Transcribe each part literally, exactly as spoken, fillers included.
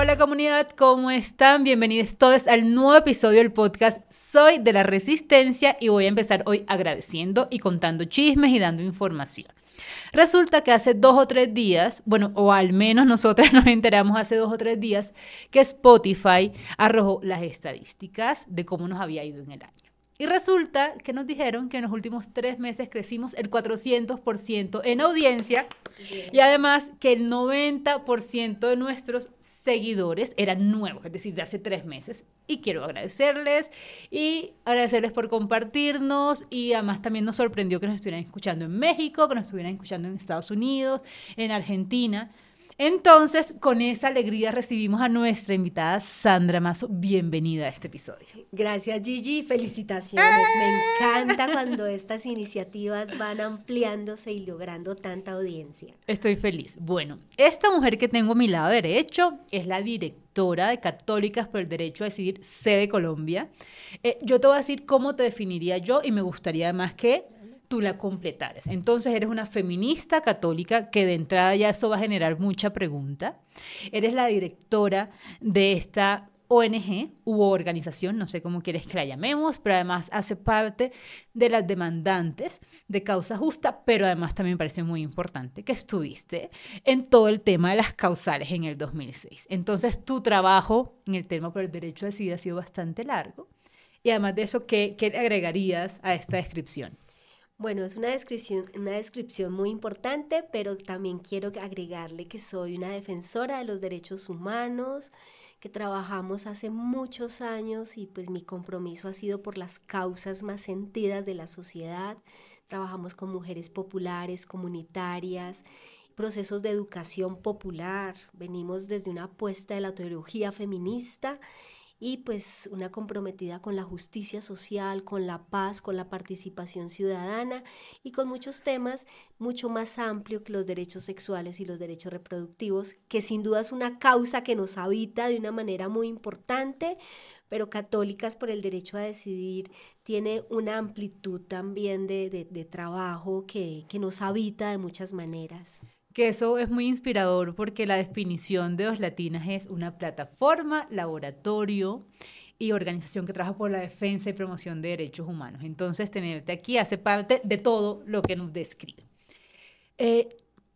Hola comunidad, ¿cómo están? Bienvenidos todos al nuevo episodio del podcast Soy de la Resistencia y voy a empezar hoy agradeciendo y contando chismes y dando información. Resulta que hace dos o tres días, bueno, o al menos nosotras nos enteramos hace dos o tres días, que Spotify arrojó las estadísticas de cómo nos había ido en el año. Y resulta que nos dijeron que en los últimos tres meses crecimos el cuatrocientos por ciento en audiencia y además que el noventa por ciento de nuestros seguidores eran nuevos, es decir, de hace tres meses. Y quiero agradecerles y agradecerles por compartirnos y además también nos sorprendió que nos estuvieran escuchando en México, que nos estuvieran escuchando en Estados Unidos, en Argentina. Entonces, con esa alegría recibimos a nuestra invitada Sandra Mazo. Bienvenida a este episodio. Gracias, Gigi. Felicitaciones. ¡Eh! Me encanta cuando estas iniciativas van ampliándose y logrando tanta audiencia. Estoy feliz. Bueno, esta mujer que tengo a mi lado derecho es la directora de Católicas por el Derecho a Decidir, sede Colombia. Eh, yo te voy a decir cómo te definiría yo y me gustaría además que tú la completares. Entonces, eres una feminista católica que de entrada ya eso va a generar mucha pregunta. Eres la directora de esta O N G u organización, no sé cómo quieres que la llamemos, pero además hace parte de las demandantes de causa justa, pero además también me parece muy importante que estuviste en todo el tema de las causales en el dos mil seis. Entonces, tu trabajo en el tema por el derecho a decidir ha sido bastante largo. Y además de eso, ¿qué, qué le agregarías a esta descripción? Bueno, es una descripción, una descripción muy importante, pero también quiero agregarle que soy una defensora de los derechos humanos, que trabajamos hace muchos años y pues mi compromiso ha sido por las causas más sentidas de la sociedad. Trabajamos con mujeres populares, comunitarias, procesos de educación popular. Venimos desde una apuesta de la teología feminista y pues una comprometida con la justicia social, con la paz, con la participación ciudadana y con muchos temas mucho más amplios que los derechos sexuales y los derechos reproductivos, que sin duda es una causa que nos habita de una manera muy importante, pero Católicas por el Derecho a Decidir tiene una amplitud también de, de, de trabajo que, que nos habita de muchas maneras. Que eso es muy inspirador porque la definición de Dos Latinas es una plataforma, laboratorio y organización que trabaja por la defensa y promoción de derechos humanos. Entonces, tenerte aquí hace parte de todo lo que nos describe. Eh,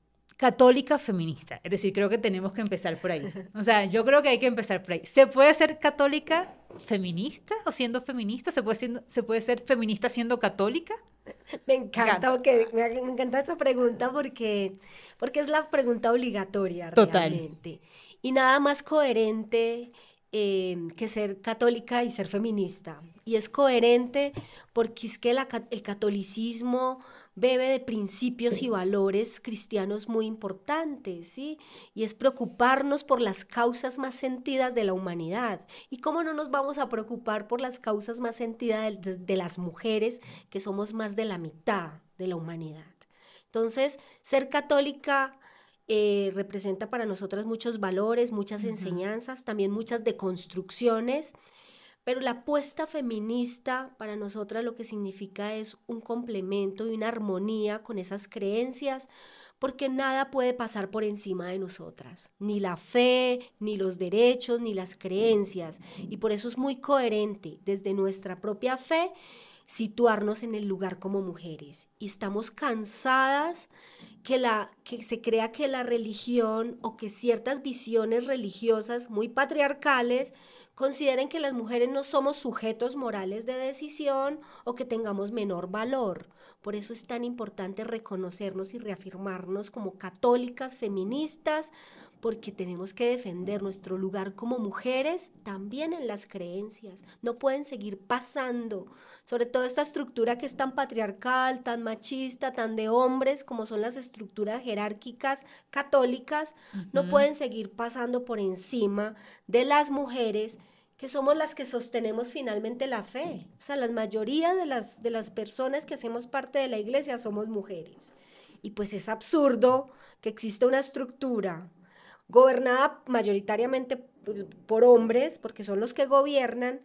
católica feminista, es decir, creo que tenemos que empezar por ahí. O sea, yo creo que hay que empezar por ahí. ¿Se puede ser católica feminista o siendo feminista? ¿Se puede, siendo, ¿se puede ser feminista siendo católica? Me encanta, porque, me, me encanta esta pregunta porque, porque es la pregunta obligatoria. Total. Realmente. Y nada más coherente eh, que ser católica y ser feminista. Y es coherente porque es que la, el catolicismo bebe de principios y valores cristianos muy importantes, ¿sí? Y es preocuparnos por las causas más sentidas de la humanidad. ¿Y cómo no nos vamos a preocupar por las causas más sentidas de, de, de las mujeres, que somos más de la mitad de la humanidad? Entonces, ser católica eh, representa para nosotras muchos valores, muchas uh-huh. enseñanzas, también muchas deconstrucciones. Pero la apuesta feminista para nosotras lo que significa es un complemento y una armonía con esas creencias, porque nada puede pasar por encima de nosotras, ni la fe, ni los derechos, ni las creencias. Y por eso es muy coherente desde nuestra propia fe situarnos en el lugar como mujeres. Y estamos cansadas que, la, que se crea que la religión o que ciertas visiones religiosas muy patriarcales consideren que las mujeres no somos sujetos morales de decisión o que tengamos menor valor. Por eso es tan importante reconocernos y reafirmarnos como católicas feministas, porque tenemos que defender nuestro lugar como mujeres también en las creencias. No pueden seguir pasando, sobre todo esta estructura que es tan patriarcal, tan machista, tan de hombres, como son las estructuras jerárquicas católicas, uh-huh. no pueden seguir pasando por encima de las mujeres, que somos las que sostenemos finalmente la fe. O sea, la mayoría de las, de las personas que hacemos parte de la iglesia somos mujeres. Y pues es absurdo que exista una estructura gobernada mayoritariamente por hombres, porque son los que gobiernan,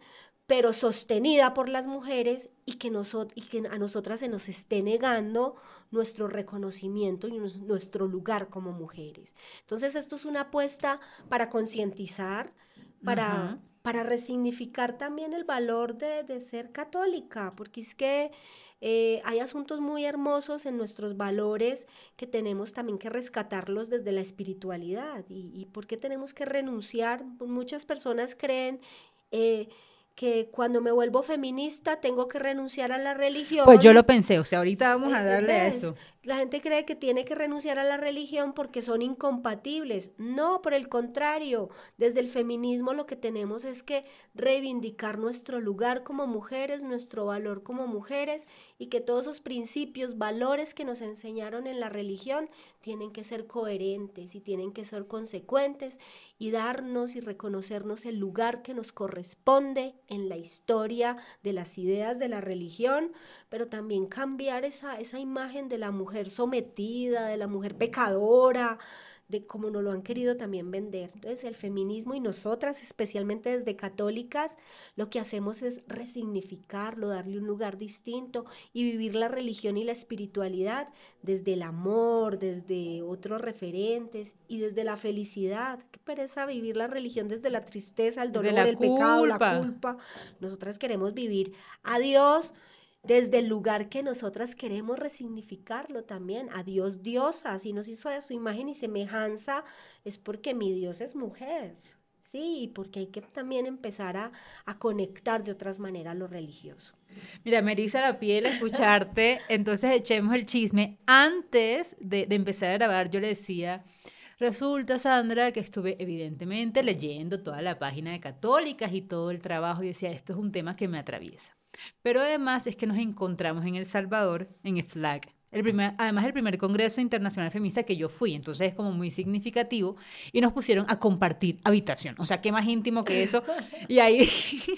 pero sostenida por las mujeres y que, noso- y que a nosotras se nos esté negando nuestro reconocimiento y nos- nuestro lugar como mujeres. Entonces esto es una apuesta para concientizar, para, para resignificar también el valor de, de ser católica, porque es que eh, hay asuntos muy hermosos en nuestros valores que tenemos también que rescatarlos desde la espiritualidad. ¿Y, y por qué tenemos que renunciar? Muchas personas creen eh, que cuando me vuelvo feminista tengo que renunciar a la religión. Pues yo lo pensé, o sea, ahorita vamos a darle ¿Ves? a eso. La gente cree que tiene que renunciar a la religión porque son incompatibles. No, por el contrario, desde el feminismo lo que tenemos es que reivindicar nuestro lugar como mujeres, nuestro valor como mujeres, y que todos esos principios, valores que nos enseñaron en la religión tienen que ser coherentes y tienen que ser consecuentes y darnos y reconocernos el lugar que nos corresponde en la historia de las ideas de la religión, pero también cambiar esa, esa imagen de la mujer sometida, de la mujer pecadora, de cómo nos lo han querido también vender. Entonces el feminismo y nosotras, especialmente desde católicas, lo que hacemos es resignificarlo, darle un lugar distinto y vivir la religión y la espiritualidad desde el amor, desde otros referentes y desde la felicidad. Qué pereza vivir la religión desde la tristeza, el dolor, el culpa. pecado, la culpa. Nosotras queremos vivir a Dios desde el lugar que nosotras queremos resignificarlo también, a Dios diosa, si nos hizo a su imagen y semejanza, es porque mi Dios es mujer, sí, y porque hay que también empezar a, a conectar de otras maneras lo religioso. Mira, me eriza la piel escucharte, entonces echemos el chisme. Antes de, de empezar a grabar, yo le decía... Resulta, Sandra, que estuve evidentemente leyendo toda la página de Católicas y todo el trabajo y decía, esto es un tema que me atraviesa. Pero además es que nos encontramos en El Salvador, en el FLAG, el primer, además el primer Congreso Internacional Feminista que yo fui, entonces es como muy significativo, y nos pusieron a compartir habitación, o sea, qué más íntimo que eso, y ahí,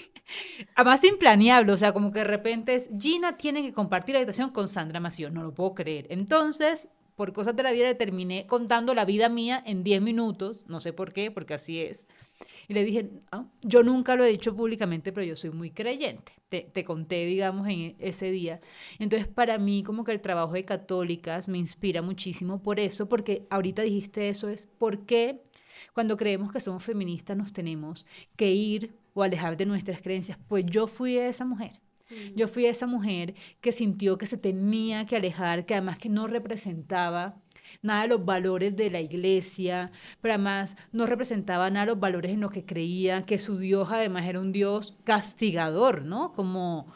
además implaneable, o sea, como que de repente es, Gina tiene que compartir habitación con Sandra Mació, no lo puedo creer, entonces... Por cosas de la vida le terminé contando la vida mía en diez minutos, no sé por qué, porque así es. Y le dije, ah, yo nunca lo he dicho públicamente, pero yo soy muy creyente. Te, te conté, digamos, en ese día. Entonces, para mí, como que el trabajo de católicas me inspira muchísimo por eso, porque ahorita dijiste eso, es por qué cuando creemos que somos feministas nos tenemos que ir o alejar de nuestras creencias. Pues yo fui esa mujer. Yo fui esa mujer que sintió que se tenía que alejar, que además que no representaba nada de los valores de la iglesia, pero además no representaba nada de los valores en los que creía, que su Dios además era un Dios castigador, ¿no? Como,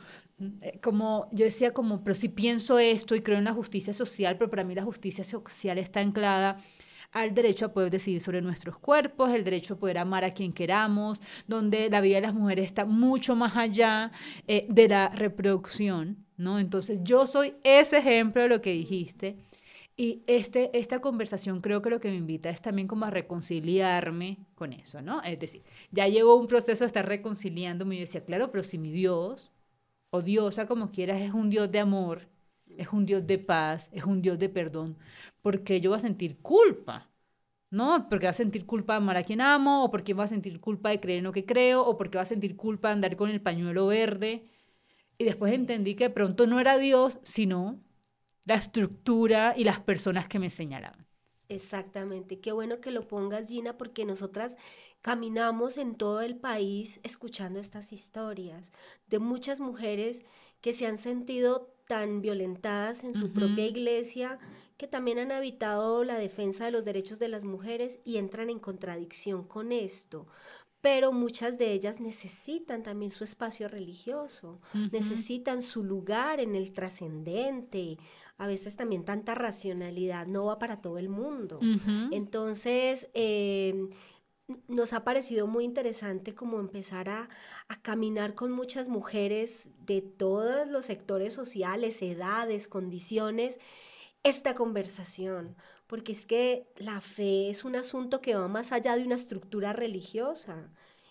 como yo decía, como, pero si pienso esto y creo en la justicia social, pero para mí la justicia social está anclada al derecho a poder decidir sobre nuestros cuerpos, el derecho a poder amar a quien queramos, donde la vida de las mujeres está mucho más allá eh, de la reproducción, ¿no? Entonces yo soy ese ejemplo de lo que dijiste y este, esta conversación creo que lo que me invita es también como a reconciliarme con eso, ¿no? Es decir, ya llevo un proceso de estar reconciliándome y yo decía, claro, pero si mi Dios, o diosa como quieras, es un Dios de amor, es un Dios de paz, es un Dios de perdón, ¿por qué yo voy a sentir culpa? ¿No? Porque va a sentir culpa de amar a quien amo, o porque va a sentir culpa de creer en lo que creo, o porque va a sentir culpa de andar con el pañuelo verde. Y después sí. entendí que de pronto no era Dios, sino la estructura y las personas que me señalaban. Exactamente, qué bueno que lo pongas, Gina, porque nosotras caminamos en todo el país escuchando estas historias de muchas mujeres que se han sentido tan violentadas en su uh-huh. propia iglesia, que también han habitado la defensa de los derechos de las mujeres y entran en contradicción con esto. Pero muchas de ellas necesitan también su espacio religioso, uh-huh. necesitan su lugar en el trascendente. A veces también tanta racionalidad no va para todo el mundo. Uh-huh. Entonces, eh, nos ha parecido muy interesante como empezar a, a caminar con muchas mujeres de todos los sectores sociales, edades, condiciones, esta conversación, porque es que la fe es un asunto que va más allá de una estructura religiosa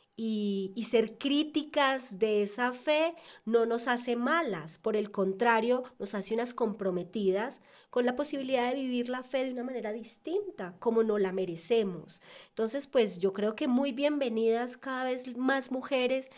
y, y ser críticas de esa fe no nos hace malas, por el contrario, nos hace unas comprometidas con la posibilidad de vivir la fe de una manera distinta, como no la merecemos. Entonces, pues yo creo que muy bienvenidas cada vez más mujeres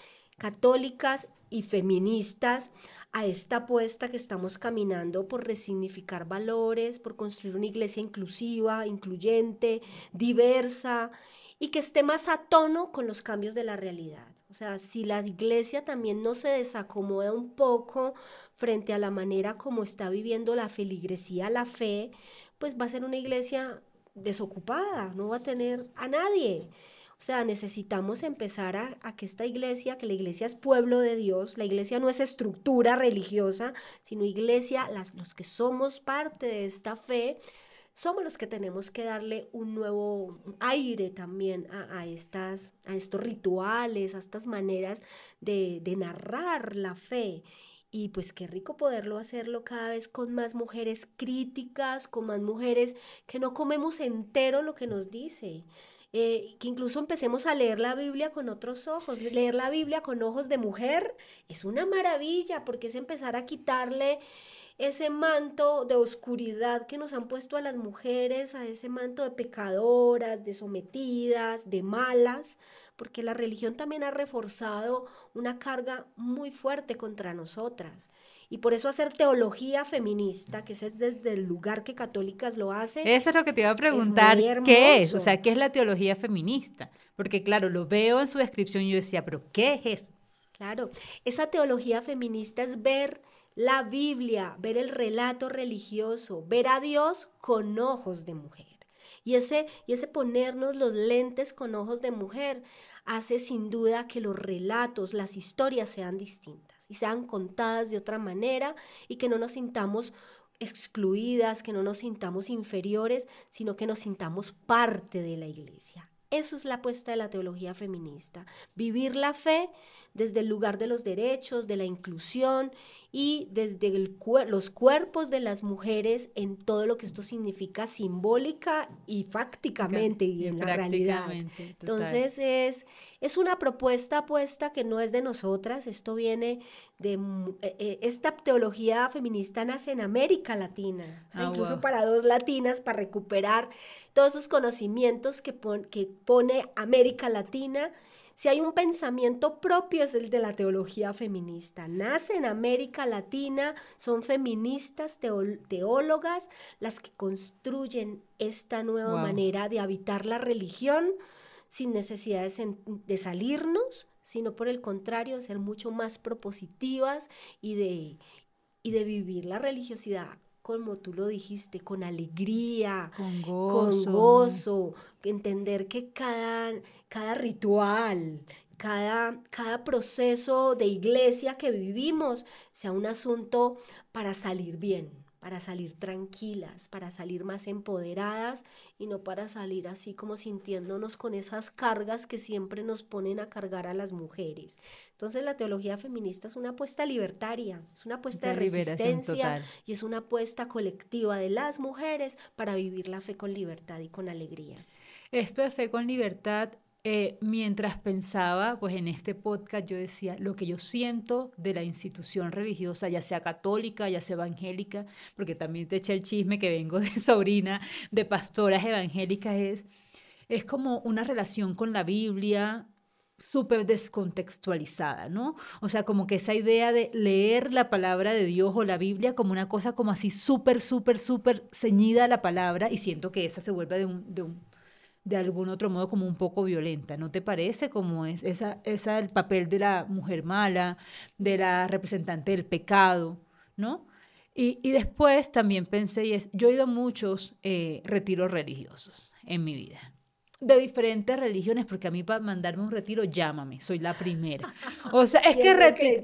católicas y feministas a esta apuesta que estamos caminando por resignificar valores, por construir una iglesia inclusiva, incluyente, diversa y que esté más a tono con los cambios de la realidad. O sea, si la iglesia también no se desacomoda un poco frente a la manera como está viviendo la feligresía, la fe, pues va a ser una iglesia desocupada, no va a tener a nadie. O sea, necesitamos empezar a, a que esta iglesia, que la iglesia es pueblo de Dios, la iglesia no es estructura religiosa, sino iglesia, las, los que somos parte de esta fe, somos los que tenemos que darle un nuevo aire también a, a, estas, a estos rituales, a estas maneras de, de narrar la fe. Y pues qué rico poderlo hacerlo cada vez con más mujeres críticas, con más mujeres que no comemos entero lo que nos dice. Eh, que incluso empecemos a leer la Biblia con otros ojos. Leer la Biblia con ojos de mujer es una maravilla, porque es empezar a quitarle ese manto de oscuridad que nos han puesto a las mujeres, a ese manto de pecadoras, de sometidas, de malas, porque la religión también ha reforzado una carga muy fuerte contra nosotras. Y por eso hacer teología feminista, que ese es desde el lugar que Católicas lo hacen. Eso es lo que te iba a preguntar, ¿qué es? O sea, ¿qué es la teología feminista? Porque claro, lo veo en su descripción y yo decía, ¿pero qué es eso? Claro, esa teología feminista es ver la Biblia, ver el relato religioso, ver a Dios con ojos de mujer. Y ese, y ese ponernos los lentes con ojos de mujer hace sin duda que los relatos, las historias sean distintas y sean contadas de otra manera y que no nos sintamos excluidas, que no nos sintamos inferiores, sino que nos sintamos parte de la iglesia. Eso es la apuesta de la teología feminista, vivir la fe desde el lugar de los derechos, de la inclusión y desde el cuer- los cuerpos de las mujeres en todo lo que esto significa simbólica y fácticamente y, y en la realidad. Total. Entonces es, es una propuesta apuesta que no es de nosotras, esto viene de, eh, esta teología feminista nace en América Latina, o sea, ah, incluso wow. para dos latinas, para recuperar todos esos conocimientos que, pon, que pone América Latina. Si hay un pensamiento propio es el de la teología feminista. Nace en América Latina, son feministas, teol- teólogas, las que construyen esta nueva wow. manera de habitar la religión sin necesidad de, de salirnos, sino por el contrario, de ser mucho más propositivas y de, y de vivir la religiosidad, como tú lo dijiste, con alegría, con gozo, con gozo, entender que cada, cada ritual, cada, cada proceso de iglesia que vivimos sea un asunto para salir bien, para salir tranquilas, para salir más empoderadas y no para salir así como sintiéndonos con esas cargas que siempre nos ponen a cargar a las mujeres. Entonces la teología feminista es una apuesta libertaria, es una apuesta de, de resistencia y es una apuesta colectiva de las mujeres para vivir la fe con libertad y con alegría. Esto de fe con libertad, eh, mientras pensaba pues en este podcast, yo decía lo que yo siento de la institución religiosa, ya sea católica, ya sea evangélica, porque también te eché el chisme que vengo de sobrina de pastoras evangélicas, es, es como una relación con la Biblia súper descontextualizada, ¿no? O sea, como que esa idea de leer la palabra de Dios o la Biblia como una cosa como así súper, súper, súper ceñida a la palabra, y siento que esa se vuelve de un... De un de algún otro modo como un poco violenta, ¿no te parece? Como es esa, esa el papel de la mujer mala, de la representante del pecado, ¿no? Y, y después también pensé, y es, yo he ido a muchos eh, retiros religiosos en mi vida, de diferentes religiones, porque a mí para mandarme un retiro, llámame, soy la primera. O sea, es que retiro...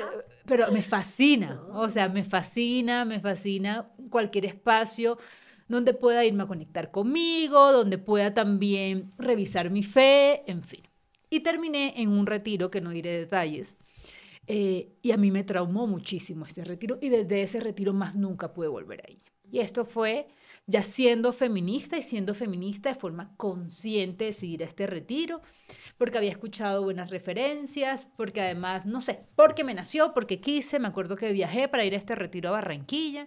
Pero me fascina, no. o sea, me fascina, me fascina cualquier espacio donde pueda irme a conectar conmigo, donde pueda también revisar mi fe, en fin. Y terminé en un retiro, que no diré detalles, eh, y a mí me traumó muchísimo este retiro, y desde ese retiro más nunca pude volver ahí. Y esto fue ya siendo feminista, y siendo feminista de forma consciente de decidir este retiro, porque había escuchado buenas referencias, porque además, no sé, porque me nació, porque quise, me acuerdo que viajé para ir a este retiro a Barranquilla,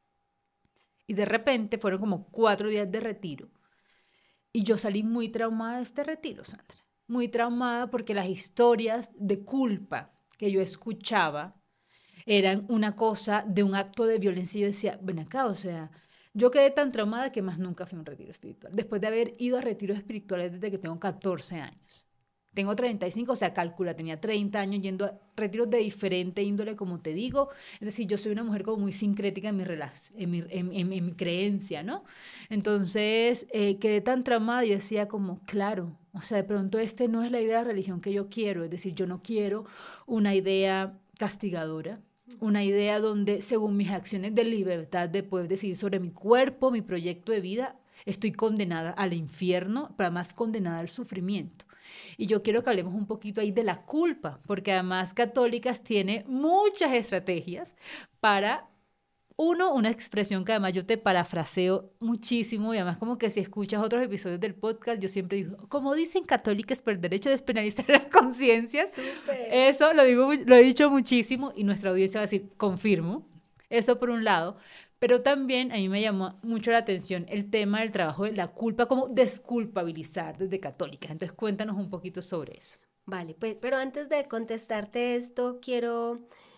y de repente fueron como cuatro días de retiro. Y yo salí muy traumada de este retiro, Sandra. muy traumada porque las historias de culpa que yo escuchaba eran una cosa de un acto de violencia. Y yo decía, ven acá, o sea, yo quedé tan traumada que más nunca fui a un retiro espiritual, después de haber ido a retiros espirituales desde que tengo catorce años. Tengo treinta y cinco, o sea, calcula, tenía treinta años yendo a retiros de diferente índole, como te digo. Es decir, yo soy una mujer como muy sincrética en mi, en mi, en, en, en mi creencia, ¿no? Entonces, eh, quedé tan traumada y decía como, claro, o sea, de pronto este no es la idea de religión que yo quiero. Es decir, yo no quiero una idea castigadora, una idea donde, según mis acciones de libertad de poder decidir sobre mi cuerpo, mi proyecto de vida, estoy condenada al infierno, pero además condenada al sufrimiento. Y yo quiero que hablemos un poquito ahí de la culpa, porque además Católicas tiene muchas estrategias para, uno, una expresión que además yo te parafraseo muchísimo, y además como que si escuchas otros episodios del podcast, yo siempre digo, como dicen Católicas por el derecho a despenalizar las conciencias. Eso lo digo, lo he dicho muchísimo y nuestra audiencia va a decir, confirmo. Eso por un lado. Pero también a mí me llamó mucho la atención el tema del trabajo de la culpa, como desculpabilizar desde Católicas. Entonces cuéntanos un poquito sobre eso. Vale, pues, pero antes de contestarte esto, quiero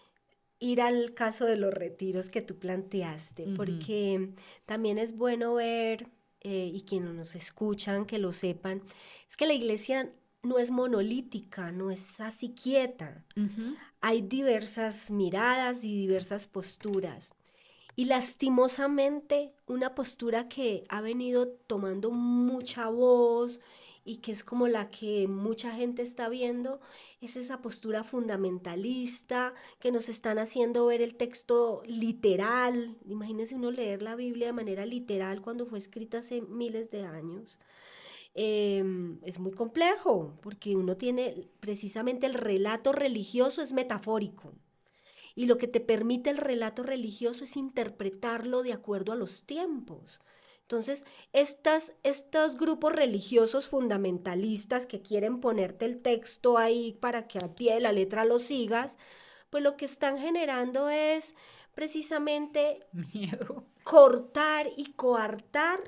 ir al caso de los retiros que tú planteaste, uh-huh. porque también es bueno ver, eh, y quienes nos escuchan, que lo sepan, es que la iglesia no es monolítica, no es así quieta. Uh-huh. Hay diversas miradas y diversas posturas. Y lastimosamente, una postura que ha venido tomando mucha voz y que es como la que mucha gente está viendo, es esa postura fundamentalista, que nos están haciendo ver el texto literal. Imagínense uno leer la Biblia de manera literal cuando fue escrita hace miles de años. Eh, es muy complejo, porque uno tiene, precisamente el relato religioso es metafórico. Y lo que te permite el relato religioso es interpretarlo de acuerdo a los tiempos. Entonces, estas, estos grupos religiosos fundamentalistas que quieren ponerte el texto ahí para que al pie de la letra lo sigas, pues lo que están generando es precisamente miedo, cortar y coartar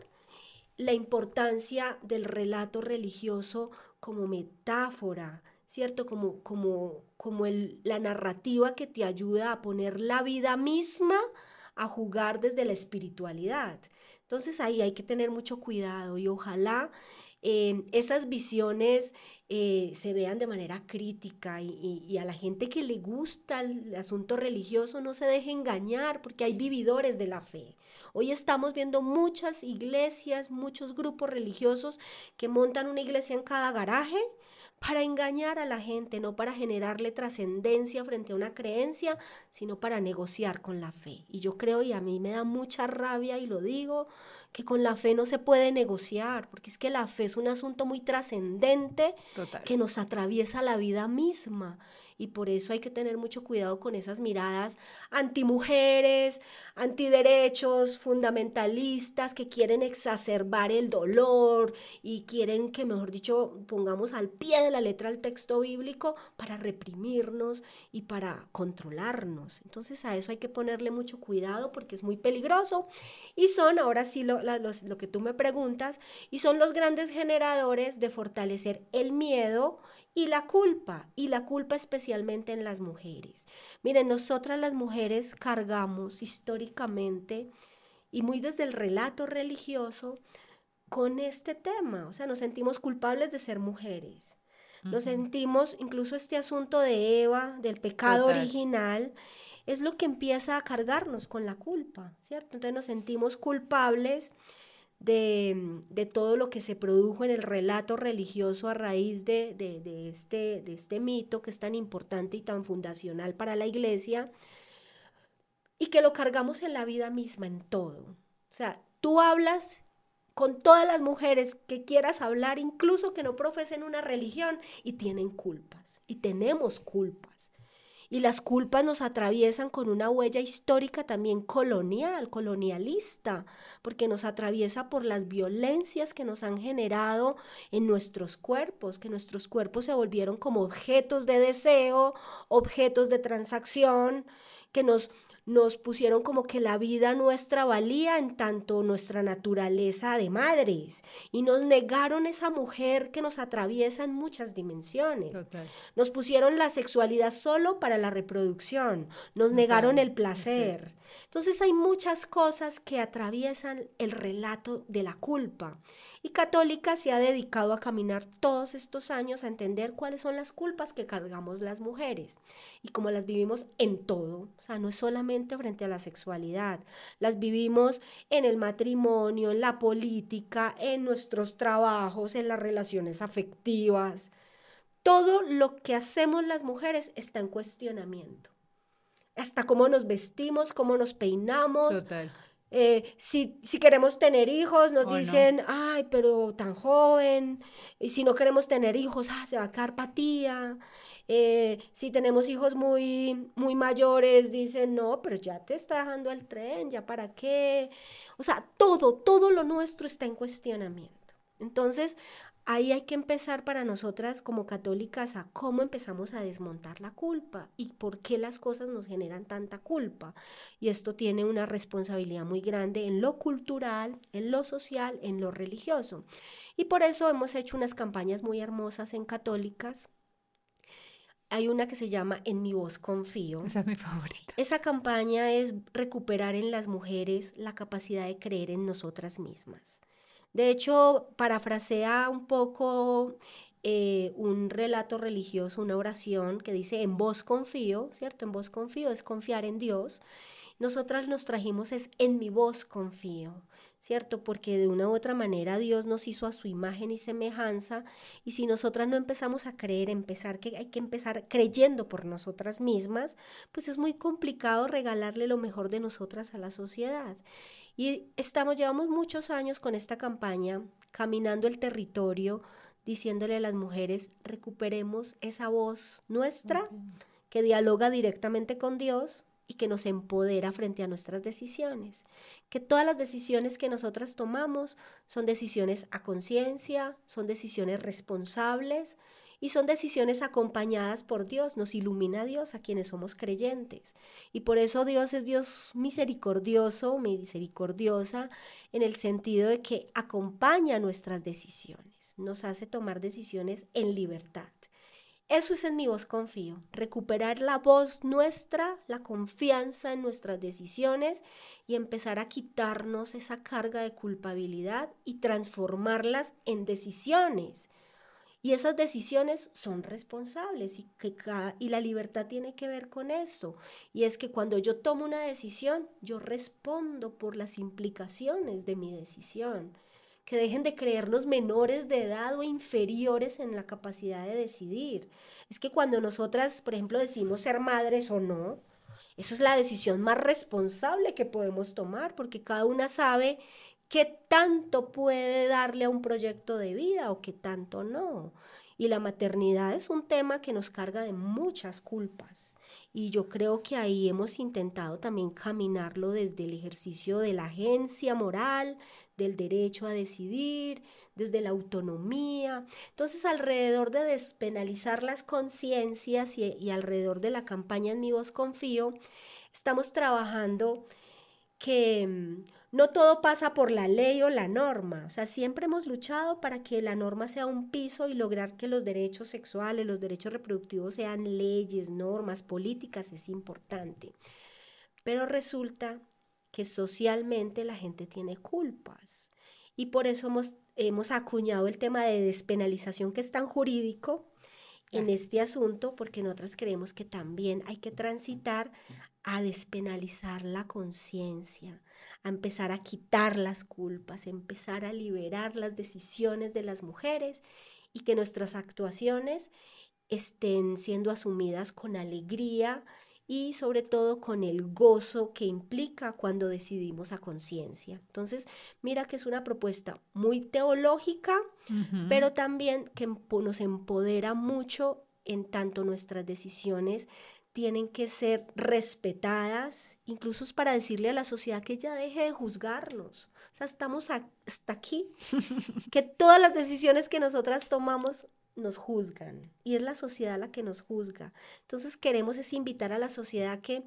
la importancia del relato religioso como metáfora, ¿cierto? Como, como, como el, la narrativa que te ayuda a poner la vida misma a jugar desde la espiritualidad. Entonces ahí hay que tener mucho cuidado y ojalá eh, esas visiones eh, se vean de manera crítica y, y, y a la gente que le gusta el asunto religioso no se deje engañar, porque hay vividores de la fe. Hoy estamos viendo muchas iglesias, muchos grupos religiosos que montan una iglesia en cada garaje para engañar a la gente, no para generarle trascendencia frente a una creencia, sino para negociar con la fe. Y yo creo, y a mí me da mucha rabia y lo digo, que con la fe no se puede negociar, porque es que la fe es un asunto muy trascendente que nos atraviesa la vida misma. Y por eso hay que tener mucho cuidado con esas miradas antimujeres, antiderechos, fundamentalistas que quieren exacerbar el dolor y quieren que, mejor dicho, pongamos al pie de la letra el texto bíblico para reprimirnos y para controlarnos. Entonces a eso hay que ponerle mucho cuidado porque es muy peligroso. Y son, ahora sí lo, la, los, lo que tú me preguntas, y son los grandes generadores de fortalecer el miedo y la culpa, y la culpa especialmente en las mujeres. Miren, nosotras las mujeres cargamos históricamente y muy desde el relato religioso con este tema, o sea, nos sentimos culpables de ser mujeres. Uh-huh. Nos sentimos, incluso este asunto de Eva, del pecado Total. original, es lo que empieza a cargarnos con la culpa, ¿cierto? Entonces nos sentimos culpables De, de todo lo que se produjo en el relato religioso a raíz de, de, de, este, de este mito que es tan importante y tan fundacional para la iglesia y que lo cargamos en la vida misma, en todo. O sea, tú hablas con todas las mujeres que quieras hablar, incluso que no profesen una religión, y tienen culpas, y tenemos culpas. Y las culpas nos atraviesan con una huella histórica también colonial, colonialista, porque nos atraviesa por las violencias que nos han generado en nuestros cuerpos, que nuestros cuerpos se volvieron como objetos de deseo, objetos de transacción, que nos, nos pusieron como que la vida nuestra valía en tanto nuestra naturaleza de madres y nos negaron esa mujer que nos atraviesa en muchas dimensiones. Total. Nos pusieron la sexualidad solo para la reproducción, nos Total. Negaron el placer. Sí. Entonces hay muchas cosas que atraviesan el relato de la culpa y Católica se ha dedicado a caminar todos estos años a entender cuáles son las culpas que cargamos las mujeres y cómo las vivimos en todo, o sea, no es solamente frente a la sexualidad, las vivimos en el matrimonio, en la política, en nuestros trabajos, en las relaciones afectivas. Todo lo que hacemos las mujeres está en cuestionamiento. Hasta cómo nos vestimos, cómo nos peinamos. Total. Eh, si, si queremos tener hijos, nos Oh, dicen, no. ay, pero tan joven. Y si no queremos tener hijos, ah, se va a quedar patía. Eh, si tenemos hijos muy, muy mayores, dicen, no, pero ya te está dejando el tren, ¿ya para qué? O sea, todo, todo lo nuestro está en cuestionamiento. Entonces, ahí hay que empezar para nosotras como católicas a cómo empezamos a desmontar la culpa y por qué las cosas nos generan tanta culpa. Y esto tiene una responsabilidad muy grande en lo cultural, en lo social, en lo religioso. Y por eso hemos hecho unas campañas muy hermosas en Católicas. Hay una que se llama En mi voz confío. Esa es mi favorita. Esa campaña es recuperar en las mujeres la capacidad de creer en nosotras mismas. De hecho, parafrasea un poco eh, un relato religioso, una oración que dice en vos confío, ¿cierto? En vos confío es confiar en Dios. Nosotras nos trajimos es en mi voz confío, ¿cierto? Porque de una u otra manera Dios nos hizo a su imagen y semejanza y si nosotras no empezamos a creer, empezar que hay que empezar creyendo por nosotras mismas, pues es muy complicado regalarle lo mejor de nosotras a la sociedad. Y estamos, llevamos muchos años con esta campaña, caminando el territorio, diciéndole a las mujeres, recuperemos esa voz nuestra okay. que dialoga directamente con Dios y que nos empodera frente a nuestras decisiones. Que todas las decisiones que nosotras tomamos son decisiones a conciencia, son decisiones responsables y son decisiones acompañadas por Dios, nos ilumina Dios a quienes somos creyentes. Y por eso Dios es Dios misericordioso, misericordiosa, en el sentido de que acompaña nuestras decisiones, nos hace tomar decisiones en libertad. Eso es en mi voz confío, recuperar la voz nuestra, la confianza en nuestras decisiones y empezar a quitarnos esa carga de culpabilidad y transformarlas en decisiones. Y esas decisiones son responsables y, que cada, y la libertad tiene que ver con esto. Y es que cuando yo tomo una decisión, yo respondo por las implicaciones de mi decisión. Que dejen de creernos menores de edad o inferiores en la capacidad de decidir. Es que cuando nosotras, por ejemplo, decidimos ser madres o no, eso es la decisión más responsable que podemos tomar, porque cada una sabe qué tanto puede darle a un proyecto de vida o qué tanto no. Y la maternidad es un tema que nos carga de muchas culpas. Y yo creo que ahí hemos intentado también caminarlo desde el ejercicio de la agencia moral, del derecho a decidir, desde la autonomía. Entonces, alrededor de despenalizar las conciencias y, y alrededor de la campaña En mi voz confío, estamos trabajando que no todo pasa por la ley o la norma, o sea, siempre hemos luchado para que la norma sea un piso y lograr que los derechos sexuales, los derechos reproductivos sean leyes, normas, políticas, es importante. Pero resulta que socialmente la gente tiene culpas y por eso hemos, hemos acuñado el tema de despenalización que es tan jurídico en este asunto, porque nosotras creemos que también hay que transitar a despenalizar la conciencia, a empezar a quitar las culpas, a empezar a liberar las decisiones de las mujeres y que nuestras actuaciones estén siendo asumidas con alegría y sobre todo con el gozo que implica cuando decidimos a conciencia. Entonces, mira que es una propuesta muy teológica, uh-huh. pero también que nos empodera mucho en tanto nuestras decisiones tienen que ser respetadas, incluso es para decirle a la sociedad que ya deje de juzgarnos. O sea, estamos a, hasta aquí, que todas las decisiones que nosotras tomamos nos juzgan y es la sociedad la que nos juzga. Entonces queremos es invitar a la sociedad que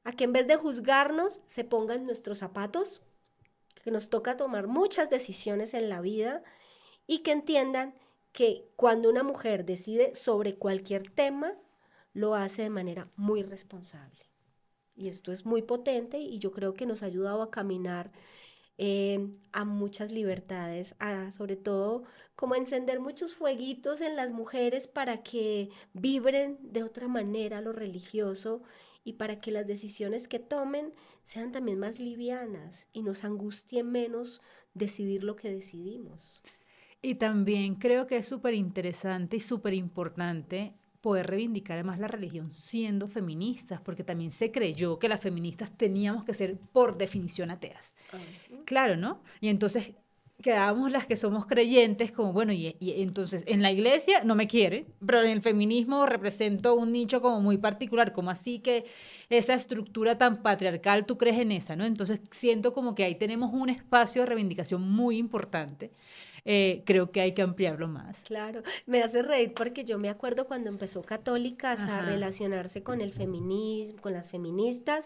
a que en vez de juzgarnos, se pongan nuestros zapatos, que nos toca tomar muchas decisiones en la vida y que entiendan que cuando una mujer decide sobre cualquier tema, lo hace de manera muy responsable. Y esto es muy potente y yo creo que nos ha ayudado a caminar eh, a muchas libertades, a sobre todo como a encender muchos fueguitos en las mujeres para que vibren de otra manera lo religioso y para que las decisiones que tomen sean también más livianas y nos angustien menos decidir lo que decidimos. Y también creo que es súper interesante y súper importante poder reivindicar además la religión siendo feministas, porque también se creyó que las feministas teníamos que ser por definición ateas. Uh-huh. Claro, ¿no? Y entonces quedábamos las que somos creyentes como, bueno, y, y entonces en la iglesia no me quiere, pero en el feminismo represento un nicho como muy particular, como así que esa estructura tan patriarcal, tú crees en esa, ¿no? Entonces siento como que ahí tenemos un espacio de reivindicación muy importante. Eh, creo que hay que ampliarlo más. Claro, me hace reír porque yo me acuerdo cuando empezó Católicas Ajá. a relacionarse con el feminismo, con las feministas,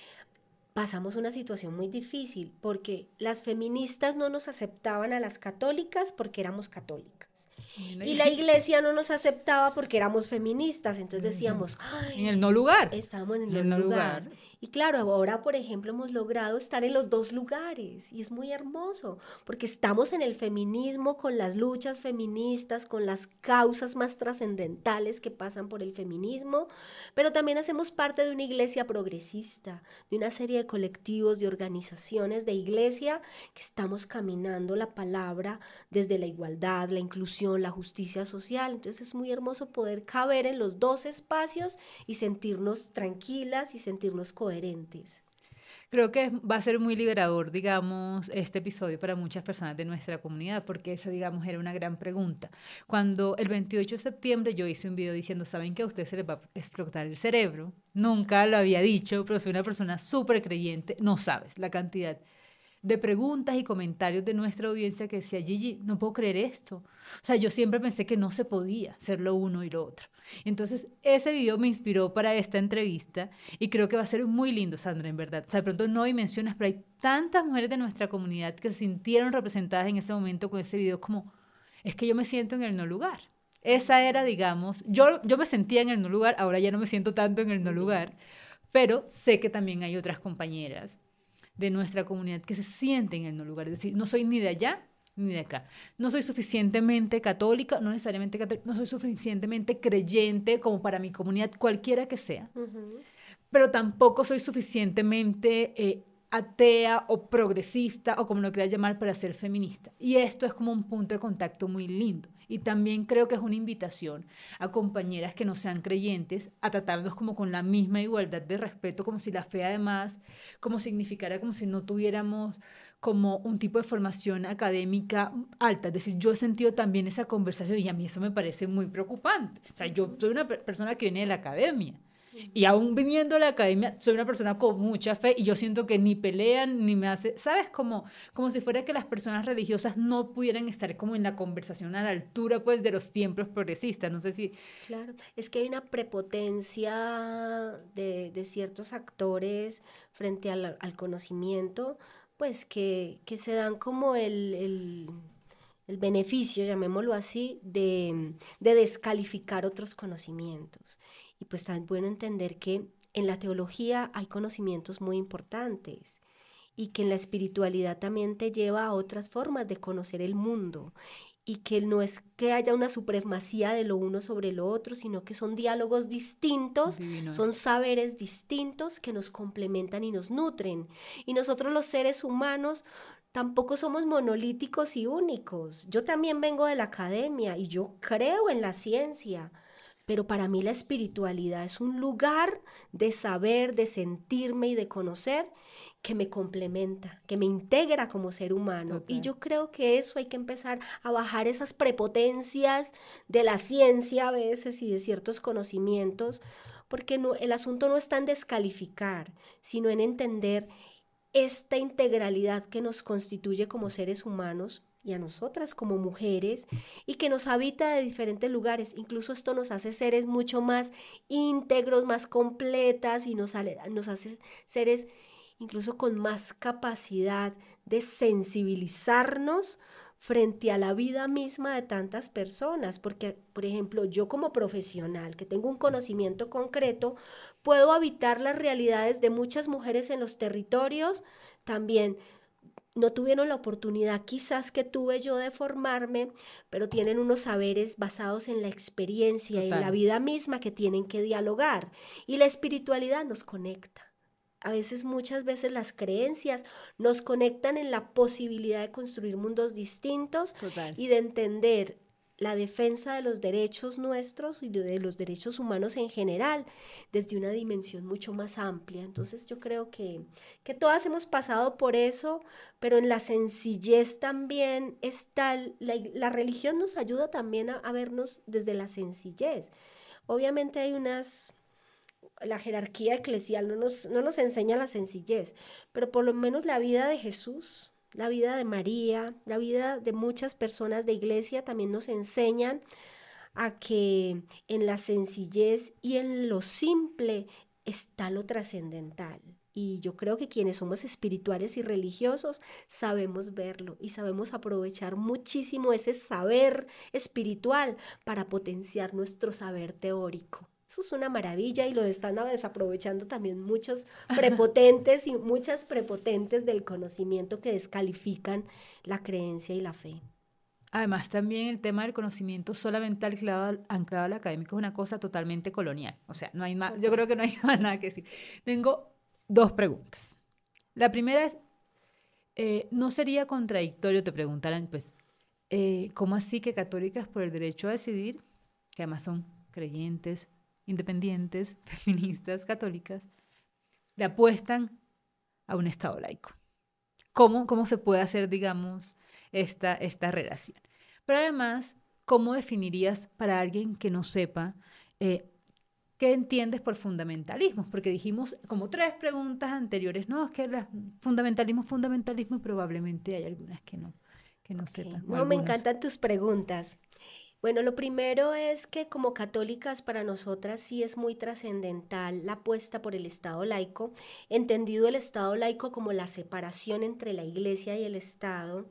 pasamos una situación muy difícil porque las feministas no nos aceptaban a las católicas porque éramos católicas. Y la iglesia no nos aceptaba porque éramos feministas, entonces decíamos, en el no lugar. Estamos en el, en no, el no lugar. lugar. Y claro, ahora, por ejemplo, hemos logrado estar en los dos lugares y es muy hermoso porque estamos en el feminismo con las luchas feministas, con las causas más trascendentales que pasan por el feminismo, pero también hacemos parte de una iglesia progresista, de una serie de colectivos, de organizaciones de iglesia que estamos caminando la palabra desde la igualdad, la inclusión, la justicia social. Entonces es muy hermoso poder caber en los dos espacios y sentirnos tranquilas y sentirnos coherentes. Creo que va a ser muy liberador, digamos, este episodio para muchas personas de nuestra comunidad, porque esa, digamos, era una gran pregunta. Cuando el veintiocho de septiembre yo hice un video diciendo, ¿saben que a ustedes se les va a explotar el cerebro? Nunca lo había dicho, pero soy una persona súper creyente, no sabes la cantidad de preguntas y comentarios de nuestra audiencia que decía, Gigi, no puedo creer esto. O sea, yo siempre pensé que no se podía ser lo uno y lo otro. Entonces, ese video me inspiró para esta entrevista y creo que va a ser muy lindo, Sandra, en verdad. O sea, de pronto no hay menciones, pero hay tantas mujeres de nuestra comunidad que se sintieron representadas en ese momento con ese video como, es que yo me siento en el no lugar. Esa era, digamos, yo, yo me sentía en el no lugar, ahora ya no me siento tanto en el no lugar, pero sé que también hay otras compañeras de nuestra comunidad que se sienten en el no lugar, es decir, no soy ni de allá ni de acá, no soy suficientemente católica, no necesariamente católica, no soy suficientemente creyente como para mi comunidad, cualquiera que sea, uh-huh. pero tampoco soy suficientemente eh, atea o progresista o como lo quieras llamar para ser feminista, y esto es como un punto de contacto muy lindo. Y también creo que es una invitación a compañeras que no sean creyentes a tratarnos como con la misma igualdad de respeto, como si la fe además, como significara como si no tuviéramos como un tipo de formación académica alta. Es decir, yo he sentido también esa conversación y a mí eso me parece muy preocupante. O sea, yo soy una persona que viene de la academia. Y aún viniendo a la academia, soy una persona con mucha fe y yo siento que ni pelean, ni me hace, ¿sabes? Como, como si fuera que las personas religiosas no pudieran estar como en la conversación a la altura, pues, de los tiempos progresistas, no sé si... Claro, es que hay una prepotencia de, de ciertos actores frente al, al conocimiento, pues, que, que se dan como el... el el beneficio, llamémoslo así, de, de descalificar otros conocimientos. Y pues también es bueno entender que en la teología hay conocimientos muy importantes y que en la espiritualidad también te lleva a otras formas de conocer el mundo y que no es que haya una supremacía de lo uno sobre lo otro, sino que son diálogos distintos, Divino. Son saberes distintos que nos complementan y nos nutren. Y nosotros los seres humanos tampoco somos monolíticos y únicos. Yo también vengo de la academia y yo creo en la ciencia, pero para mí la espiritualidad es un lugar de saber, de sentirme y de conocer que me complementa, que me integra como ser humano. Okay. Y yo creo que eso hay que empezar a bajar esas prepotencias de la ciencia a veces y de ciertos conocimientos, porque no, el asunto no está en descalificar, sino en entender esta integralidad que nos constituye como seres humanos y a nosotras como mujeres, y que nos habita de diferentes lugares. Incluso esto nos hace seres mucho más íntegros, más completas, y nos, nos hace seres incluso con más capacidad de sensibilizarnos frente a la vida misma de tantas personas, porque, por ejemplo, yo como profesional que tengo un conocimiento concreto, puedo habitar las realidades de muchas mujeres en los territorios. También no tuvieron la oportunidad quizás que tuve yo de formarme, pero tienen unos saberes basados en la experiencia y en la vida misma que tienen que dialogar, y la espiritualidad nos conecta. A veces, muchas veces las creencias nos conectan en la posibilidad de construir mundos distintos. Total. Y de entender la defensa de los derechos nuestros y de los derechos humanos en general desde una dimensión mucho más amplia. Entonces yo creo que, que todas hemos pasado por eso, pero en la sencillez también está, la, la religión nos ayuda también a, a vernos desde la sencillez. Obviamente hay unas... La jerarquía eclesial no nos, no nos enseña la sencillez, pero por lo menos la vida de Jesús, la vida de María, la vida de muchas personas de iglesia también nos enseñan a que en la sencillez y en lo simple está lo trascendental. Y yo creo que quienes somos espirituales y religiosos sabemos verlo y sabemos aprovechar muchísimo ese saber espiritual para potenciar nuestro saber teórico. Eso es una maravilla, y lo están desaprovechando también muchos prepotentes y muchas prepotentes del conocimiento que descalifican la creencia y la fe. Además, también el tema del conocimiento solamente anclado, anclado al académico es una cosa totalmente colonial. O sea, no hay más, okay. Yo creo que no hay más nada que decir. Tengo dos preguntas. La primera es, eh, ¿no sería contradictorio, te preguntaran, pues, eh, cómo así que católicas por el derecho a decidir, que además son creyentes, independientes, feministas, católicas, le apuestan a un Estado laico? ¿Cómo, cómo se puede hacer, digamos, esta, esta relación? Pero además, ¿cómo definirías para alguien que no sepa eh, qué entiendes por fundamentalismo? Porque dijimos como tres preguntas anteriores, no, es que el fundamentalismo, fundamentalismo, y probablemente hay algunas que no, que no okay. sepan. No, algunos. Me encantan tus preguntas. Bueno, lo primero es que como católicas para nosotras sí es muy trascendental la apuesta por el Estado laico, entendido el Estado laico como la separación entre la Iglesia y el Estado,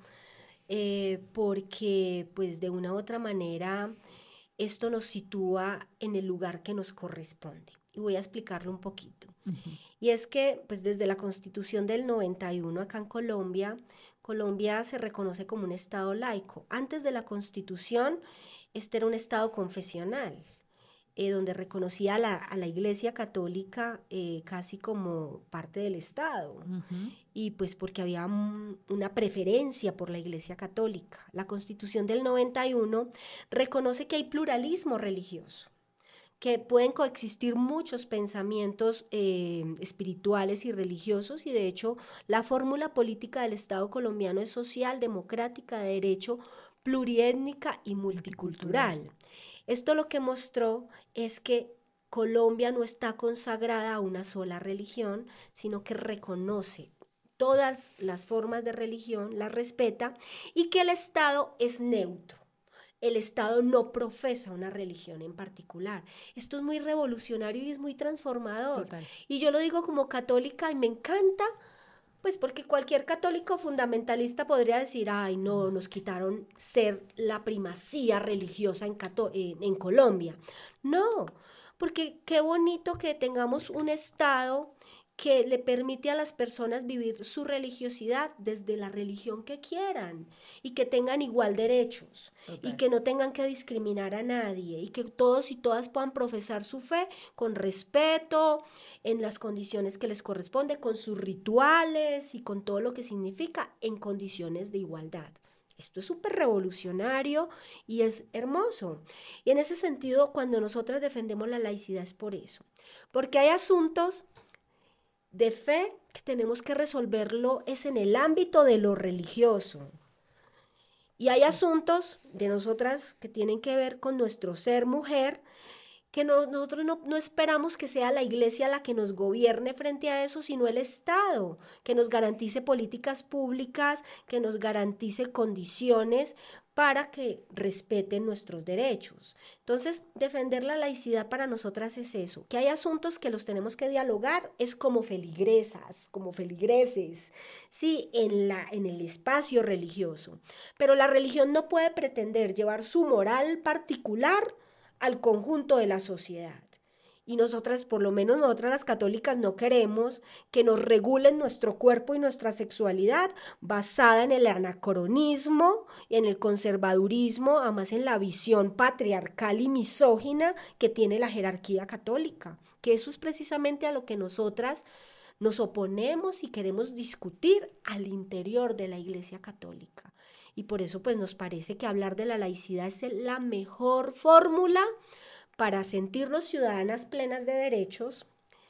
eh, porque pues de una u otra manera esto nos sitúa en el lugar que nos corresponde. Y voy a explicarlo un poquito. Uh-huh. Y es que pues desde la Constitución del noventa y uno acá en Colombia, Colombia se reconoce como un Estado laico. Antes de la Constitución, este era un Estado confesional, eh, donde reconocía a la, a la Iglesia Católica eh, casi como parte del Estado, uh-huh. y pues porque había un, una preferencia por la Iglesia Católica. La Constitución del noventa y uno reconoce que hay pluralismo religioso, que pueden coexistir muchos pensamientos eh, espirituales y religiosos, y de hecho la fórmula política del Estado colombiano es social, democrática, de derecho, pluriétnica y multicultural. Esto lo que mostró es que Colombia no está consagrada a una sola religión, sino que reconoce todas las formas de religión, las respeta, y que el Estado es neutro. El Estado no profesa una religión en particular. Esto es muy revolucionario y es muy transformador. Total. Y yo lo digo como católica y me encanta, pues porque cualquier católico fundamentalista podría decir, ay no, nos quitaron ser la primacía religiosa en, Cató- en, en Colombia. No, porque qué bonito que tengamos un Estado que le permite a las personas vivir su religiosidad desde la religión que quieran y que tengan igual derechos. Total. Y que no tengan que discriminar a nadie y que todos y todas puedan profesar su fe con respeto, en las condiciones que les corresponde, con sus rituales y con todo lo que significa en condiciones de igualdad. Esto es súper revolucionario y es hermoso. Y en ese sentido, cuando nosotras defendemos la laicidad es por eso, porque hay asuntos de fe que tenemos que resolverlo es en el ámbito de lo religioso. Y hay asuntos de nosotras que tienen que ver con nuestro ser mujer, que no, nosotros no, no esperamos que sea la iglesia la que nos gobierne frente a eso, sino el Estado, que nos garantice políticas públicas, que nos garantice condiciones para que respeten nuestros derechos. Entonces, defender la laicidad para nosotras es eso, que hay asuntos que los tenemos que dialogar, es como feligresas, como feligreses, sí, en, la, en el espacio religioso. Pero la religión no puede pretender llevar su moral particular al conjunto de la sociedad. Y nosotras, por lo menos nosotras las católicas, no queremos que nos regulen nuestro cuerpo y nuestra sexualidad basada en el anacronismo, en el conservadurismo, además en la visión patriarcal y misógina que tiene la jerarquía católica, que eso es precisamente a lo que nosotras nos oponemos y queremos discutir al interior de la Iglesia Católica. Y por eso pues nos parece que hablar de la laicidad es la mejor fórmula para sentirnos ciudadanas plenas de derechos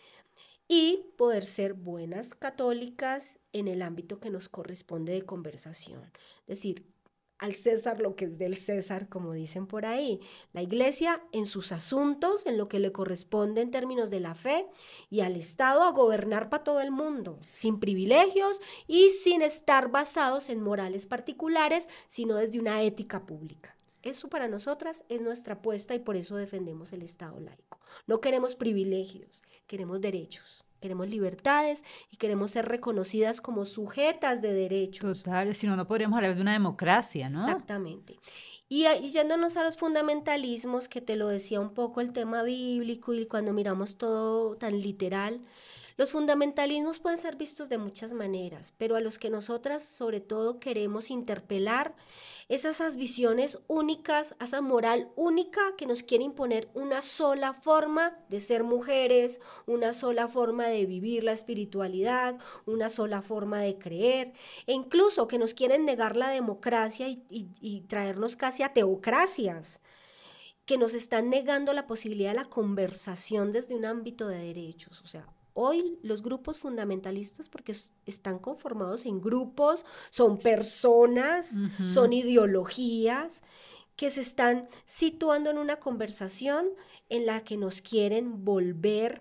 y poder ser buenas católicas en el ámbito que nos corresponde de conversación. Es decir, al César lo que es del César, como dicen por ahí. La Iglesia en sus asuntos, en lo que le corresponde en términos de la fe, y al Estado a gobernar para todo el mundo, sin privilegios y sin estar basados en morales particulares, sino desde una ética pública. Eso para nosotras es nuestra apuesta y por eso defendemos el Estado laico. No queremos privilegios, queremos derechos, queremos libertades y queremos ser reconocidas como sujetas de derechos. Total, si no, no podríamos hablar de una democracia, ¿no? Exactamente. Y, y yéndonos a los fundamentalismos, que te lo decía un poco el tema bíblico y cuando miramos todo tan literal, los fundamentalismos pueden ser vistos de muchas maneras, pero a los que nosotras sobre todo queremos interpelar es esas visiones únicas, esa moral única que nos quiere imponer una sola forma de ser mujeres, una sola forma de vivir la espiritualidad, una sola forma de creer, e incluso que nos quieren negar la democracia y, y, y traernos casi a teocracias, que nos están negando la posibilidad de la conversación desde un ámbito de derechos. O sea, hoy los grupos fundamentalistas, porque están conformados en grupos, son personas, uh-huh. son ideologías que se están situando en una conversación en la que nos quieren volver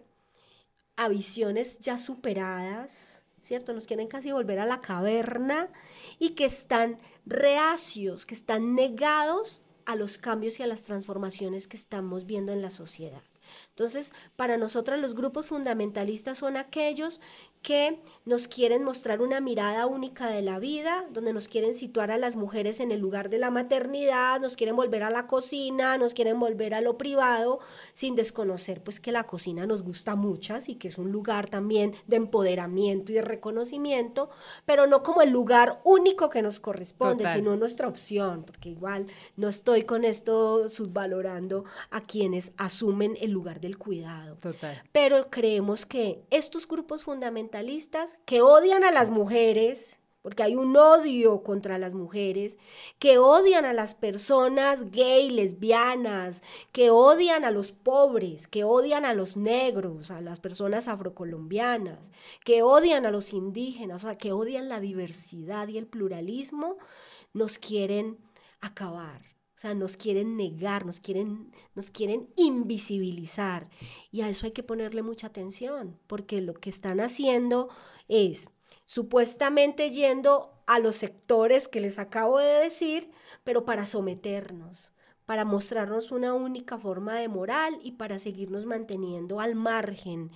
a visiones ya superadas, ¿cierto? Nos quieren casi volver a la caverna y que están reacios, que están negados a los cambios y a las transformaciones que estamos viendo en la sociedad. Entonces, para nosotros los grupos fundamentalistas son aquellos que nos quieren mostrar una mirada única de la vida, donde nos quieren situar a las mujeres en el lugar de la maternidad, nos quieren volver a la cocina, nos quieren volver a lo privado, sin desconocer pues que la cocina nos gusta muchas y que es un lugar también de empoderamiento y de reconocimiento, pero no como el lugar único que nos corresponde, Total. Sino nuestra opción, porque igual no estoy con esto subvalorando a quienes asumen el lugar del cuidado. Total. Pero creemos que estos grupos fundamentalistas que odian a las mujeres, porque hay un odio contra las mujeres, que odian a las personas gay, lesbianas, que odian a los pobres, que odian a los negros, a las personas afrocolombianas, que odian a los indígenas, o sea, que odian la diversidad y el pluralismo, nos quieren acabar. O sea, nos quieren negar, nos quieren, nos quieren invisibilizar. Y a eso hay que ponerle mucha atención, porque lo que están haciendo es supuestamente yendo a los sectores que les acabo de decir, pero para someternos, para mostrarnos una única forma de moral y para seguirnos manteniendo al margen.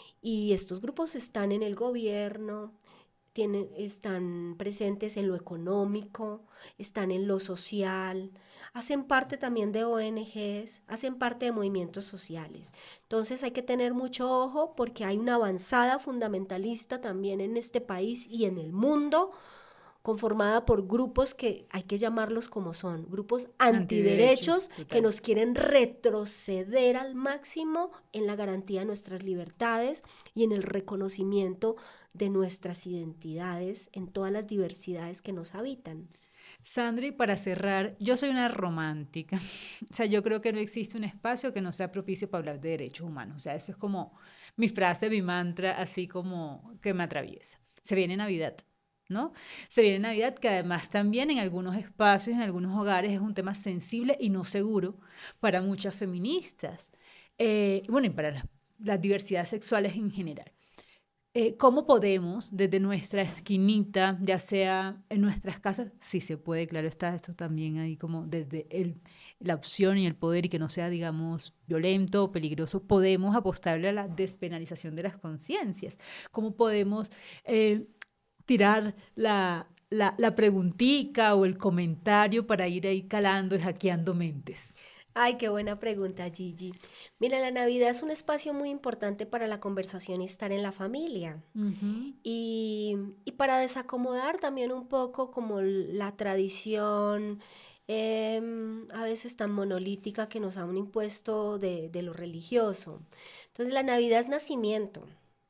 Y estos grupos están en el gobierno, tienen, están presentes en lo económico, están en lo social, hacen parte también de O N Ges, hacen parte de movimientos sociales. Entonces hay que tener mucho ojo porque hay una avanzada fundamentalista también en este país y en el mundo, conformada por grupos que hay que llamarlos como son, grupos antiderechos, antiderechos que nos quieren retroceder al máximo en la garantía de nuestras libertades y en el reconocimiento de nuestras identidades en todas las diversidades que nos habitan. Sandri, para cerrar, yo soy una romántica, o sea, yo creo que no existe un espacio que no sea propicio para hablar de derechos humanos, o sea, eso es como mi frase, mi mantra, así como que me atraviesa. Se viene Navidad, ¿no? Se viene Navidad, que además también en algunos espacios, en algunos hogares es un tema sensible y no seguro para muchas feministas. eh, bueno, y para las, las diversidades sexuales en general. Eh, ¿Cómo podemos, desde nuestra esquinita, ya sea en nuestras casas, sí se puede, claro está, esto también ahí como desde el, la opción y el poder y que no sea, digamos, violento o peligroso, podemos apostarle a la despenalización de las conciencias? ¿Cómo podemos eh, tirar la, la, la preguntica o el comentario para ir ahí calando y hackeando mentes? Ay, qué buena pregunta, Gigi. Mira, la Navidad es un espacio muy importante para la conversación y estar en la familia. Uh-huh. Y, y para desacomodar también un poco como la tradición eh, a veces tan monolítica que nos han impuesto de, de lo religioso. Entonces la Navidad es nacimiento.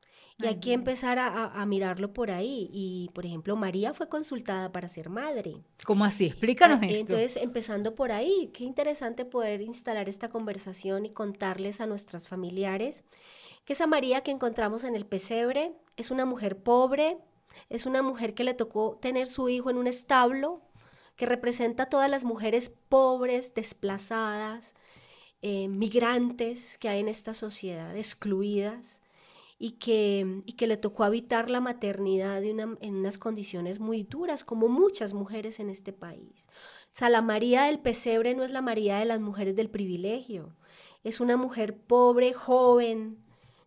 Y Ay, hay que no. empezar a, a, a mirarlo por ahí. Y, por ejemplo, María fue consultada para ser madre. ¿Cómo así? Ah, Explícanos esto. entonces, empezando por ahí, qué interesante poder instalar esta conversación y contarles a nuestras familiares que esa María que encontramos en el pesebre es una mujer pobre, es una mujer que le tocó tener su hijo en un establo, que representa a todas las mujeres pobres, desplazadas, eh, migrantes que hay en esta sociedad, excluidas, y que, y que le tocó habitar la maternidad de una, en unas condiciones muy duras, como muchas mujeres en este país. O sea, la María del pesebre no es la María de las mujeres del privilegio, es una mujer pobre, joven,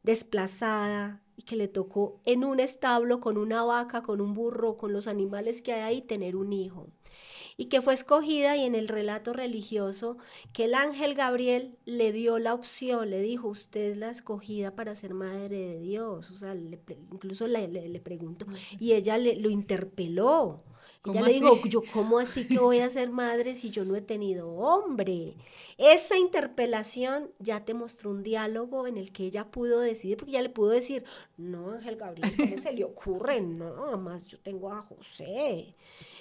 desplazada, y que le tocó en un establo con una vaca, con un burro, con los animales que hay ahí, tener un hijo. Y que fue escogida, y en el relato religioso, que el ángel Gabriel le dio la opción, le dijo, usted es la escogida para ser madre de Dios. O sea, le, incluso le, le, le preguntó, y ella le, lo interpeló. Ella le dijo, yo, ¿cómo así que voy a ser madre si yo no he tenido hombre? Esa interpelación ya te mostró un diálogo en el que ella pudo decidir, porque ella le pudo decir, no, Ángel Gabriel, ¿cómo se le ocurre? No, además yo tengo a José.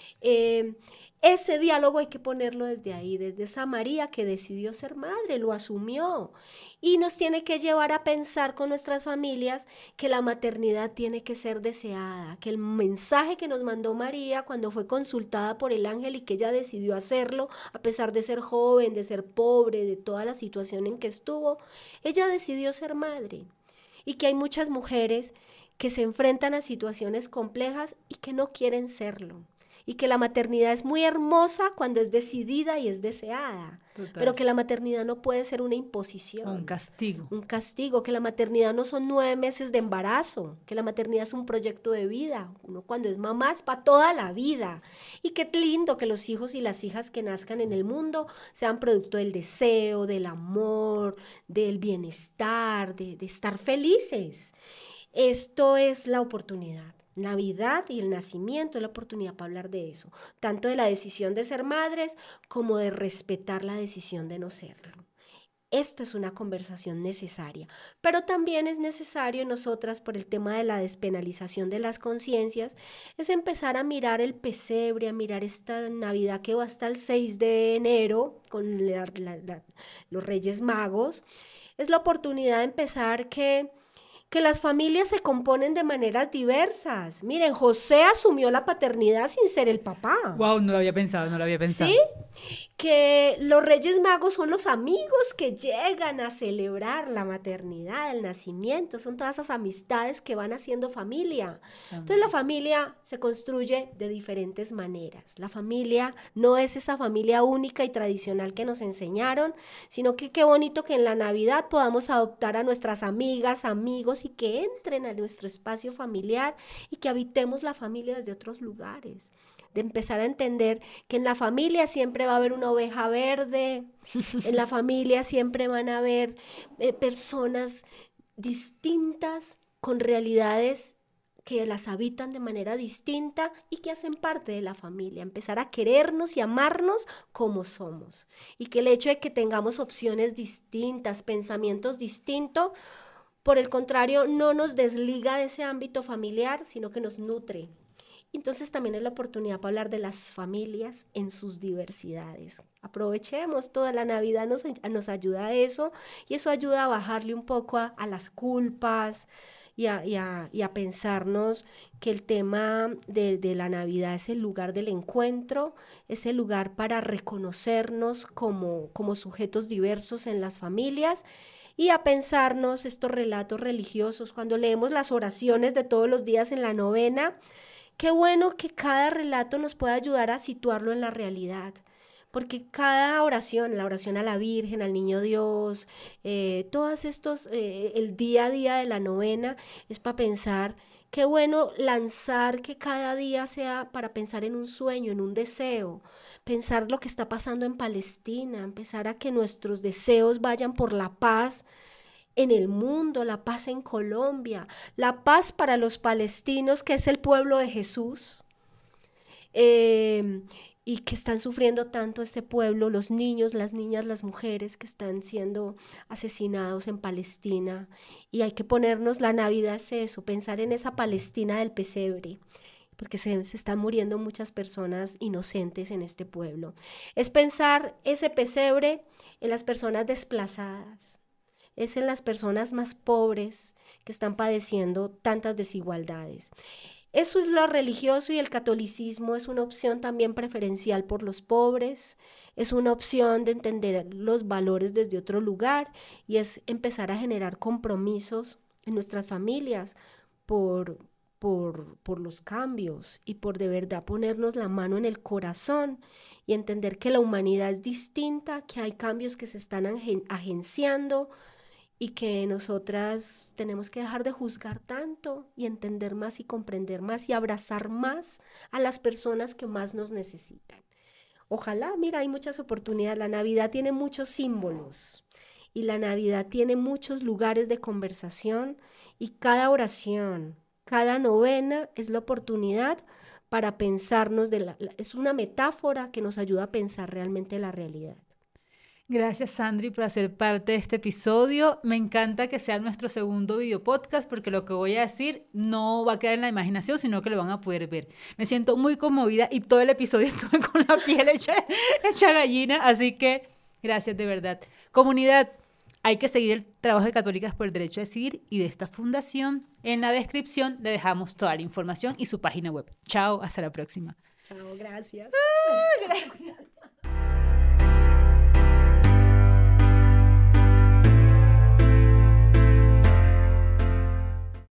Eh, ese diálogo hay que ponerlo desde ahí, desde esa María que decidió ser madre, lo asumió, y nos tiene que llevar a pensar con nuestras familias que la maternidad tiene que ser deseada, que el mensaje que nos mandó María cuando fue consultada por el ángel y que ella decidió hacerlo, a pesar de ser joven, de ser pobre, de toda la situación en que estuvo, ella decidió ser madre, y que hay muchas mujeres que se enfrentan a situaciones complejas y que no quieren serlo. Y que la maternidad es muy hermosa cuando es decidida y es deseada. Total. Pero que la maternidad no puede ser una imposición. Un castigo. Un castigo, que la maternidad no son nueve meses de embarazo, que la maternidad es un proyecto de vida. Uno cuando es mamá es para toda la vida. Y qué lindo que los hijos y las hijas que nazcan en el mundo sean producto del deseo, del amor, del bienestar, de, de estar felices. Esto es la oportunidad. Navidad y el nacimiento es la oportunidad para hablar de eso, tanto de la decisión de ser madres como de respetar la decisión de no serlo. Esto es una conversación necesaria, pero también es necesario en nosotras, por el tema de la despenalización de las conciencias, es empezar a mirar el pesebre, a mirar esta Navidad que va hasta el seis de enero con la, la, la, los Reyes Magos. Es la oportunidad de empezar que que las familias se componen de maneras diversas. Miren, José asumió la paternidad sin ser el papá. Wow, no lo había pensado, no lo había pensado. ¿Sí? Que los Reyes Magos son los amigos que llegan a celebrar la maternidad, el nacimiento, son todas esas amistades que van haciendo familia. Entonces la familia se construye de diferentes maneras. La familia no es esa familia única y tradicional que nos enseñaron, sino que qué bonito que en la Navidad podamos adoptar a nuestras amigas, amigos y que entren a nuestro espacio familiar y que habitemos la familia desde otros lugares. De empezar a entender que en la familia siempre va a haber una oveja verde, en la familia siempre van a haber eh, personas distintas con realidades que las habitan de manera distinta y que hacen parte de la familia, empezar a querernos y amarnos como somos. Y que el hecho de que tengamos opciones distintas, pensamientos distintos, por el contrario, no nos desliga de ese ámbito familiar, sino que nos nutre. Entonces también es la oportunidad para hablar de las familias en sus diversidades. Aprovechemos, toda la Navidad nos, nos ayuda a eso, y eso ayuda a bajarle un poco a, a las culpas y a, y, a, y a pensarnos que el tema de, de la Navidad es el lugar del encuentro, es el lugar para reconocernos como, como sujetos diversos en las familias y a pensarnos estos relatos religiosos. Cuando leemos las oraciones de todos los días en la novena, qué bueno que cada relato nos pueda ayudar a situarlo en la realidad. Porque cada oración, la oración a la Virgen, al Niño Dios, eh, todos estos, eh, el día a día de la novena es para pensar, qué bueno lanzar que cada día sea para pensar en un sueño, en un deseo, pensar lo que está pasando en Palestina, empezar a que nuestros deseos vayan por la paz en el mundo, la paz en Colombia, la paz para los palestinos, que es el pueblo de Jesús. Eh, y que están sufriendo tanto este pueblo, los niños, las niñas, las mujeres que están siendo asesinados en Palestina. Y hay que ponernos, la Navidad es eso, pensar en esa Palestina del pesebre, porque se, se están muriendo muchas personas inocentes en este pueblo. Es pensar ese pesebre en las personas desplazadas, es en las personas más pobres que están padeciendo tantas desigualdades. Eso es lo religioso, y el catolicismo es una opción también preferencial por los pobres, es una opción de entender los valores desde otro lugar, y es empezar a generar compromisos en nuestras familias por, por, por los cambios y por de verdad ponernos la mano en el corazón y entender que la humanidad es distinta, que hay cambios que se están agen- agenciando, y que nosotras tenemos que dejar de juzgar tanto y entender más y comprender más y abrazar más a las personas que más nos necesitan. Ojalá, mira, hay muchas oportunidades. La Navidad tiene muchos símbolos y la Navidad tiene muchos lugares de conversación, y cada oración, cada novena es la oportunidad para pensarnos, de la, es una metáfora que nos ayuda a pensar realmente la realidad. Gracias, Sandri, por hacer parte de este episodio. Me encanta que sea nuestro segundo video podcast, porque lo que voy a decir no va a quedar en la imaginación, sino que lo van a poder ver. Me siento muy conmovida y todo el episodio estuve con la piel hecha, hecha gallina, así que gracias de verdad. Comunidad, hay que seguir el trabajo de Católicas por el Derecho a Decidir y de esta fundación. En la descripción le dejamos toda la información y su página web. Chao, hasta la próxima. Chao, gracias. Ah, gracias.